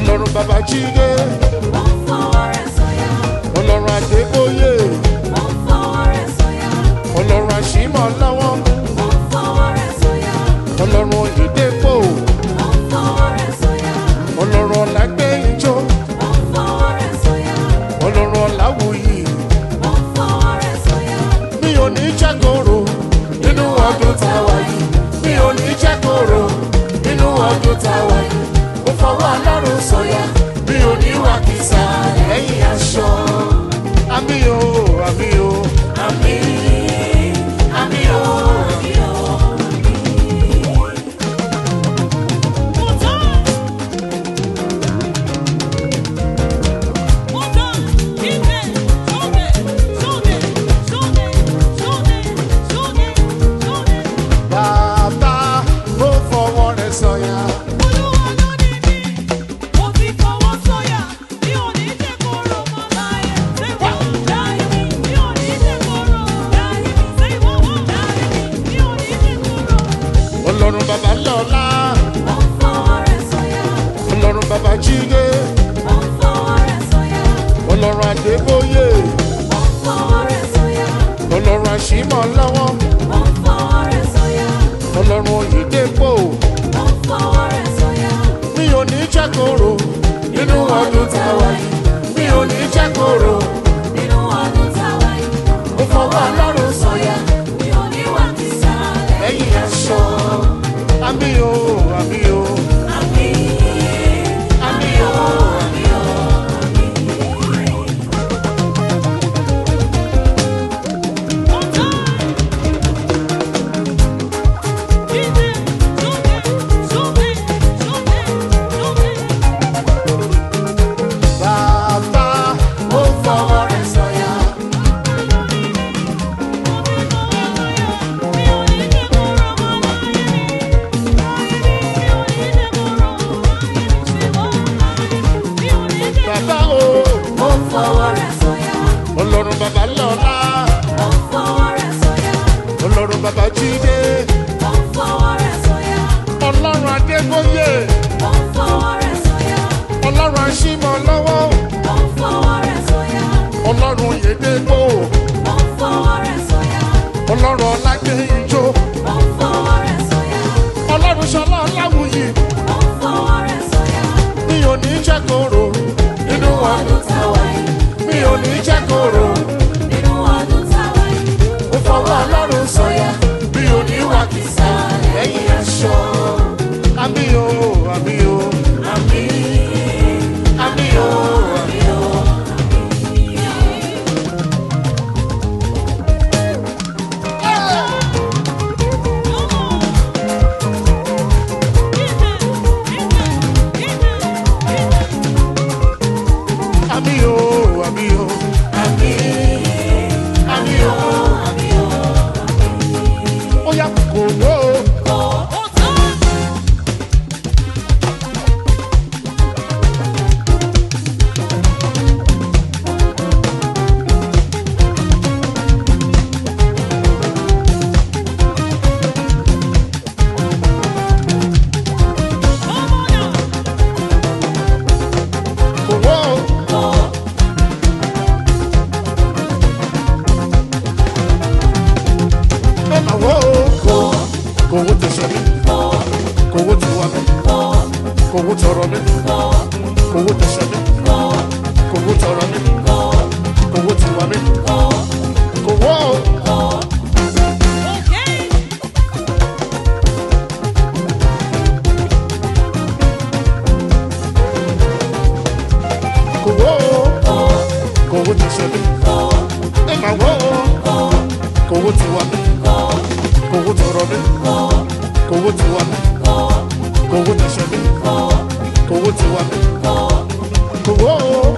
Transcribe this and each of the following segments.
Ọlọ́run bàbá Jídé. Mo ń fọwọ́ rẹ̀ sọ̀yà. Ọlọ́run Adébóyè. Mo ń fọwọ́ rẹ̀ sọ̀yà. Ọlọ́run Àṣìmọ̀ lọ́wọ́. Mo ń fọwọ́ rẹ̀ sọ̀yà. Ọlọ́run Oyèdépò. Mo ń fọwọ́ rẹ̀ sọ̀yà. Ọlọ́run Ọlágbénjó. Mo ń fọwọ́ rẹ̀ sọ̀yà. Ọlọ́run Ọláwùyí. Mo ń fọwọ́ rẹ̀ sọ̀yà. Mi ò ní jágoro nínú ọdún táwa yìí. Mi ò ní jágoro nínú ọdún táwa yìí. Mo fọwọ́ Ọlọ́run sọ̀yà. Mi ò ní wà kìsà lẹ́yìn aṣọ. Àmì o, àmì o, àmì, àmì o, àmì o. Bàbá mo fọwọ́ rẹ̀ sọ̀yà. Ọlọ́run bàbá lọ́lá. Mo ń fọwọ́ rẹ̀ sọ̀yà. Ọlọ́run bàbá Jídé. Mo ń fọwọ́ rẹ̀ sọ̀yà. Ọlọ́run Adébóyè. Mo ń fọwọ́ rẹ̀ sọ̀yà. Ọlọ́run Àṣìmọ̀ lọ́wọ́. Mo ń fọwọ́ rẹ̀ sọ̀yà. Ọlọ́run Oyèdépò. Mo ń fọwọ́ rẹ̀ sọ̀yà. Mi ò ní jágoro nínú ọdún táwa yìí. Mi ò ní jágoro. Nínú ọdún táwa yìí. Mo fọwọ́ Ọlọ́run sọ̀yà. Mi ò ní wà kìsà Lẹ́yìn aṣọ. Àmì o, àmì o, àmì, àmì o. àmì o, Bàbá mo fọwọ́ rẹ̀ sọ̀yà. Bàbá o, Mo ń fọwọ́ rẹ̀ sọ̀yà. Ọlọ́run bàbá lọ́lá. Mo ń fọwọ́ rẹ̀ sọ̀yà. Ọlọ́run bàbá Jídé. Mo ń fọwọ́ rẹ̀ sọ̀yà. Ọlọ́run Adébóyè. Mo ń fọwọ́ rẹ̀ sọ̀yà. Ọlọ́run Àṣìmọ̀ lọ́wọ́. Mo ń fọwọ́ rẹ̀ sọ̀yà. Ọlọ́run Oyèdépò. Mo ń fọwọ́ rẹ̀ sọ̀yà. Ọlọ́run Ọlágbénjó. Mo ń fọwọ́ rẹ̀ sọ̀yà. Ọlọ́run Ṣọlá Ọláwùyí. Mo ń fọwọ́ rẹ̀ sọ̀yà. Mi ò ní jágoro nínú ọdún táwa yìí. Mi ò ní jágoro. Nínú ọdún táwa yìí. Mo fọwọ́ Ọlọ́run sọ̀yà. Mi ò ní wà kìsà lẹ́yìn aṣọ. Àmì o, àmì o, Àmì, àmì o, àmì o. Àmì o, àmì o, àmì, àmì o, àmì o. Ó yá kò wó. Kò wó. Ẹ máa wó. Kò wó tẹ̀sán mi. Kò wó tiwa mi. Kò wó tọrọ mi. Kò wó tẹ̀sán mi. Kò wó tọrọ mi. Kò wó tiwa mi. Kò wó. Kò wó. Kò wó tẹ̀sán mi. Ẹ máa wó. Kò wó tiwa mi. Kò wó tọrọ mi. Kò wó tiwa mi. Kò wó tẹ̀sán mi. Kò wó tiwa mi. Kò wó.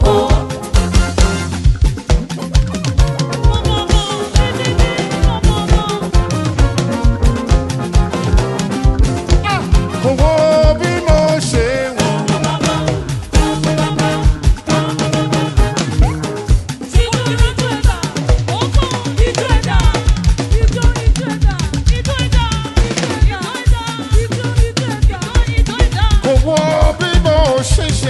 Kò wó bí mo ṣe wọ̀. Kò wó bí mo ṣe ṣe.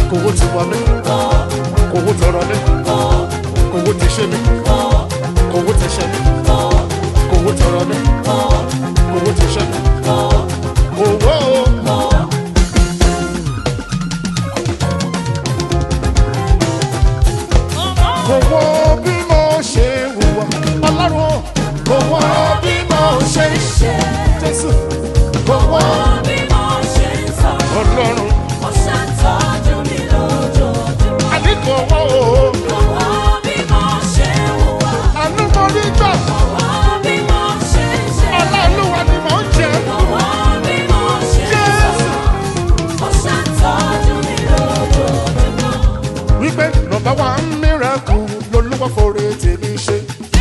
kówó ti wọ mi, kówó tọrọ mi, kówó ti ṣe mi, kówó ti ṣe mi, kówó tọrọ mi, kówó ti ṣe mi, kówó. Kówó bí mo ṣe hùwà, Ọlọ́run kówó bí mo ṣe ṣe, Jésù kówó bí mo ṣe ń sọ̀rọ̀. Ọlọ́run. Ó ṣàtọ́jú mi lójoojúmọ́. Àní kówó Kówó bí mo ṣe ń hùwà. àánú mo rí gbà, Kówó bí mo ṣe ń ṣe. Ọlọ́run ni mò ń jẹ. Kówó bí mo ṣe ń sọ̀rọ̀. Ó ṣàtọ́jú mi lójoojúmọ́. Wípé nọmba wá ń miracle lolúwa fòrè tèmi ṣe.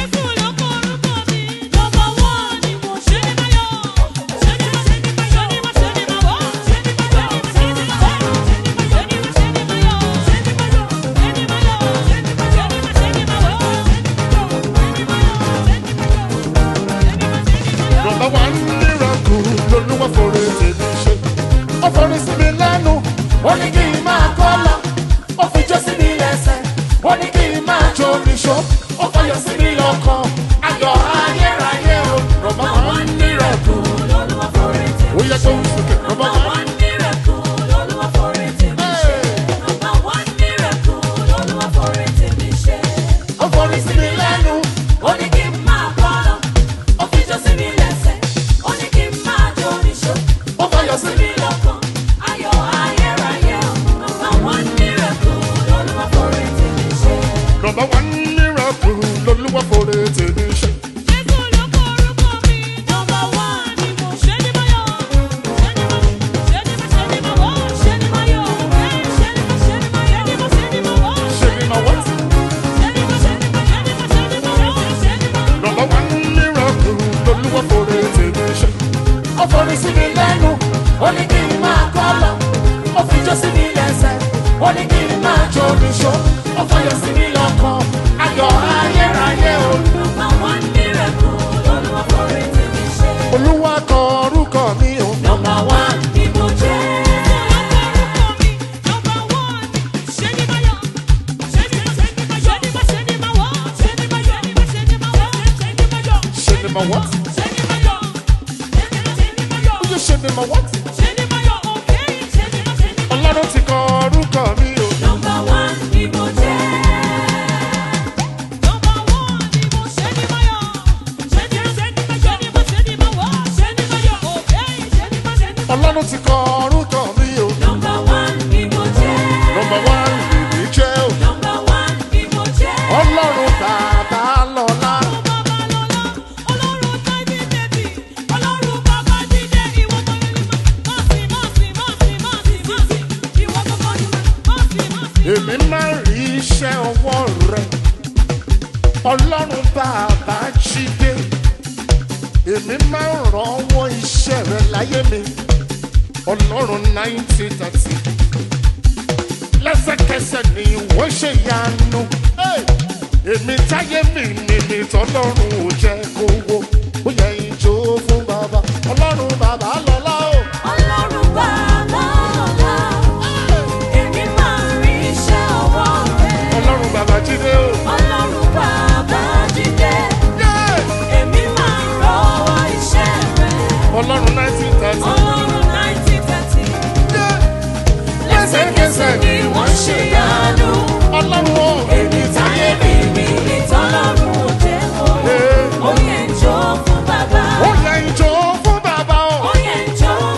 Nọmba wá ń miracle lolúwa fòrè tèmi ṣe. Ó forí sí mi lẹ́nu, ó ní kí n máa kọ́ lọ. Ó fi jó sí mi lẹ́sẹ̀, ó ní kí n máa jó níṣó. Ó fọyọ̀ sí mi lọ́kàn, ayọ̀ ayérayé o. Nọmba wá ń miracle, Olúwa forí tì ó yẹ kó ń sókè. Nọmba wá ń Olúwa forí tì mí ṣe. Number one miracle, Olúwa forí tì mí ṣe. ó forí sí mi lẹ́nu. Ó ní kí n máa bọ́ lọ, ó fi jó sí mi lẹ́sẹ̀. Ó ní kí n máa jó níṣó, Ó fọyọ̀ sí mi. mi lọ́kàn. Ayọ̀ ayérayé o. Number one miracle, Olúwa forí tì mí ṣe. Nọmba wá ń miracle lolúwa fòrè tèmi ṣe. Jésù ló kọ orúkọ mi. Number one ni mo ṣe ní báyọ̀. Ṣé ní máa wọ́? Ṣé ní máa yọ̀? Ṣé ní máa wọ́? Ṣé ni màá wá? Nọmba wá ń miracle lolúwa fòrè tèmi ṣe. Ó forí sí mi lẹ́nu, ó ní kí n máa kọ́ lọ. Ó fi jó sí mi lẹ́sẹ̀, ó ní kí n máa jó níṣó. Ó fọyọ̀ sí mi lọ́kàn, ayọ̀ ayérayé o. Number one miracle, Olúwa forí tì mí ṣe. Olúwa kọ orúkọ mi o. Number one ni mo jẹ́. Ṣé ni màá what? Ó yẹ ṣé ni màá what? Ọlọ́run ti kọ orúkọ mi o. Number one ni mo jẹ́. Ọlọ́run ti kọ orúkọ mi o. Number one ni mo jẹ́. Nọmba wá lèmi jẹ́ o. Number one ni mo jẹ́. Ọlọ́run bàbá lọ́lá. Èmi máa rí iṣẹ́ ọwọ́ rẹ̀. Ọlọ́run bàbá jíde. Èmi máa ń rànwọ́ iṣẹ́ rẹ̀ láyé mi. Ọlọ́run 90-30. Lẹ́sẹ̀kẹsẹ̀ ni wọ́n ṣe yanu. Èmi táyé mi nìmi tọ́lọ́run ò jẹ́ kówó. Ó yẹ ìjó fún bàbá. Ọlọ́run bàbá lọ́lá o. Ọlọ́run bàbá lọ́lá. Èmi máa rí iṣẹ́ ọwọ́ rẹ̀. Ọlọ́run bàbá jíde o. Ọlọ́run bàbá jíde. Èmi máa rọ́wọ́ iṣẹ́ rẹ̀. Ọlọ́run 90-30. Ọlọ́run 90-30. Lẹ́sẹ̀kẹsẹ̀ ni wọ́n ṣe yanu. Ọlọ́run o. Èmi táyé mi ìtọ́lọ́run ò jẹ́ kó. Ó yẹ ń jó fún bàbá. Ó yẹ ìjó fún bàbá o. Ó yẹ ń jó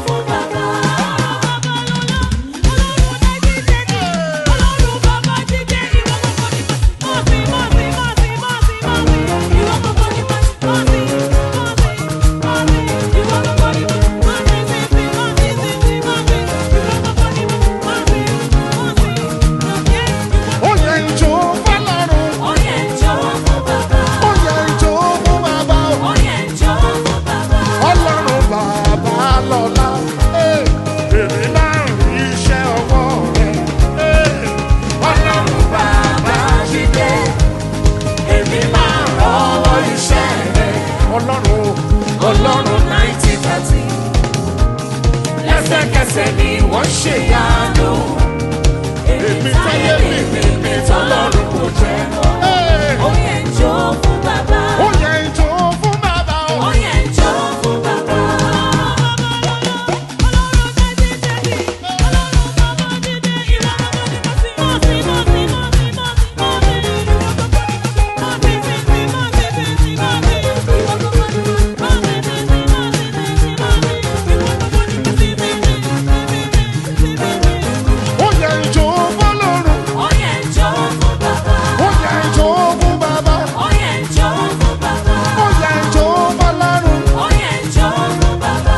mi táyé mi tọ́lọ́run kò jẹ́ mọ́. Ó yẹ ń jó fún bàbá. Ó yẹ ń jó fún bàbá o. Ó yẹ ń jó fún bàbá. Ó yẹ ń jó fọ́lọ́run. Ó yẹ ń jó fún bàbá. Ó yẹ ń jó fún bàbá. Ó yẹ ń jó fún bàbá. Ó yẹ ń jó fọ́lọ́run. Ó yẹ ń jó fún bàbá.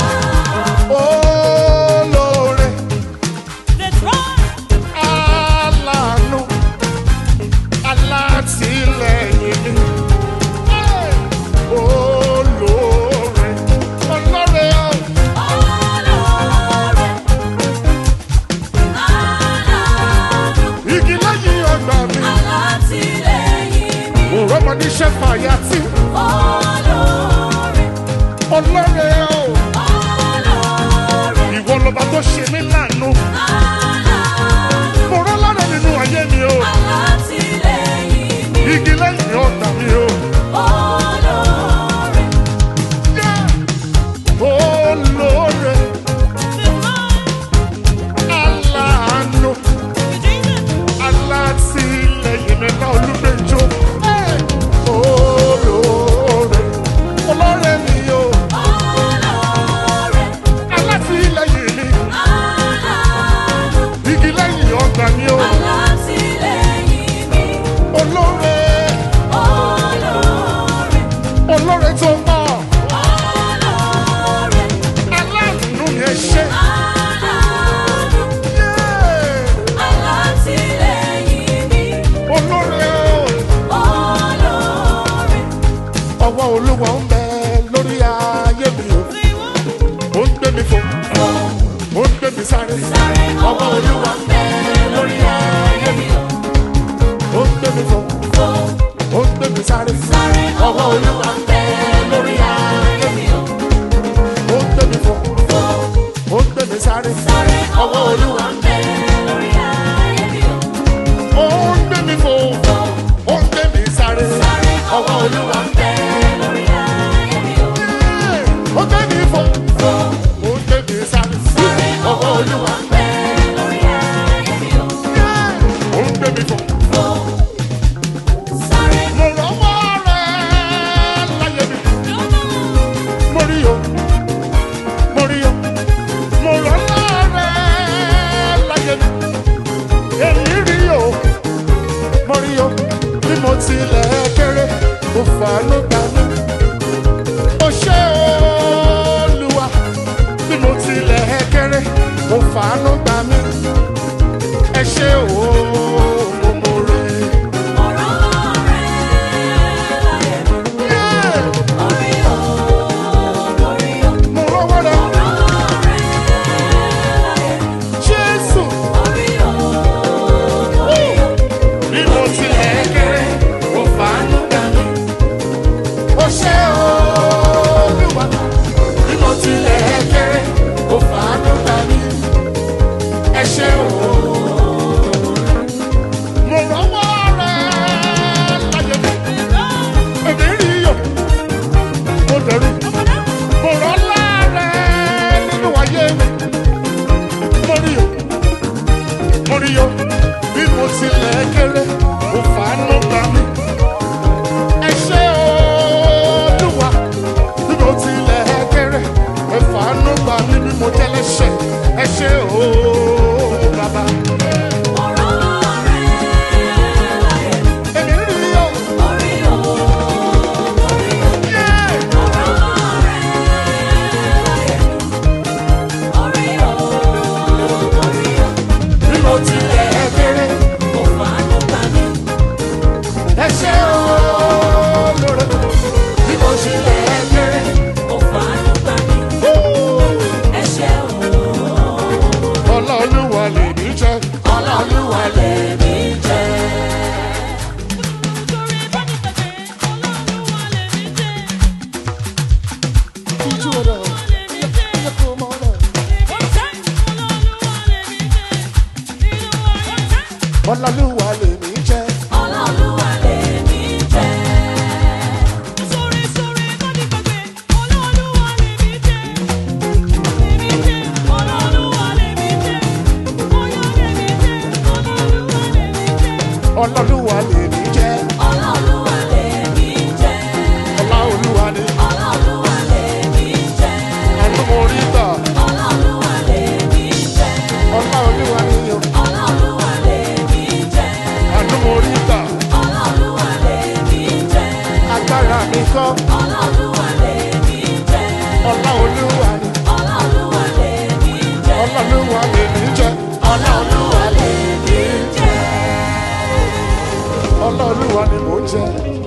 Olóore, Let's run. aláàánú, alátìlẹ́yìn mi. Olóore, olóore o. Igi lẹ́yìn ọgbà mi. Òrọ́mọdé ṣẹ́ fàyà tí. Olóore o. Ìwọ lọba tó ṣe mí láàánú. Mo rán lára nínú ayé mi o. Igi lẹ́yìn ọgbà mi o. Olóore, aláàánú, alátìlẹ́yìn mi náà olúgbẹ́jọ́. Olóore, olóore mi o. Alátìlẹ́yìn mi, igi lẹ́yìn ọgbà mi o. Olóore, olóore tó pọ̀. Aláàánú mi ẹ ṣé. Olóore o. Ọwọ́ Olúwa ń bẹ lórí ayé mi o. Ó ń gbé mi fò, ó ń gbé mi sáré. Ọwọ́ Olúwa ń bẹ lórí ayé mi o. Ó ń gbé mi fò, ó ń gbé mi sáré. Ọwọ́ Olúwa ń bẹ lórí ayé mi o. Ó ń gbé mi fò, ó ń gbé mi sáré. Ọwọ́ Olúwa ń bẹ lórí ayé mi o. Ó ń gbé mi fò, ó ń gbé mi sáré. Ọwọ́ Olúwa ń bẹ lórí ayé mi o. Ó ń gbé mi fò, ó ń gbé mi sáré. Ọwọ́ Olúwa ń bẹ lórí ayé mi o. Ó ń gbé mi fò. Mo rọ́wọ́ rẹ̀ láyé mi. Mo rí o, mo rí o. Mo rọ́wọ́ rẹ̀ láyé mi. Èmi rí o, mo rí o. Bí mo tilẹ̀ kéré, mo fàánú gbà mí. Mo ṣe Olúwa. Bí mo tilẹ̀ kéré, mo fàánú gbà mí. Ẹ ṣé o, mo mọ̀ rẹ̀. Mo rọ́wọ́ rẹ̀. Jésù. Bí mo tilẹ̀ kéré, mo fà Ọlọ́lúwa lèmi jẹ́. Ọlọ́olúwa lèmi jẹ́. Sórí sórí lórí gbàgbé, Ọlọ́olúwa lèmi jẹ́. Lèmi jẹ́, Ọlọ́olúwa lèmi jẹ́. Ọyọ́ lèmi jẹ́, Ọlọ́olúwa lèmi jẹ́. Ọlọ́lúwa lèmi jẹ́. Ọlọ́olúwa lèmi jẹ́. Ọláolúwa ni. Ọlọ́olúwa lèmi jẹ́. Àánú mo rí gbà. Ọlọ́olúwa lèmi jẹ́. Ọláolúwa ni o. Ọlọ́olúwa lèmi jẹ́. Àánú mo rí gbà. Ọlọ́olúwa lèmi jẹ́. Agbára mi kọ́. Ọlọ́olúwa lèmi jẹ́. Ọláolúwa ni. Ọlọ́olúwa lèmi jẹ́. Ọlọ́lúwa lèmi jẹ́. Ọlọ́olúwa lèmi jẹ́. Ọlọ́olúwa ni mò ń jẹ́.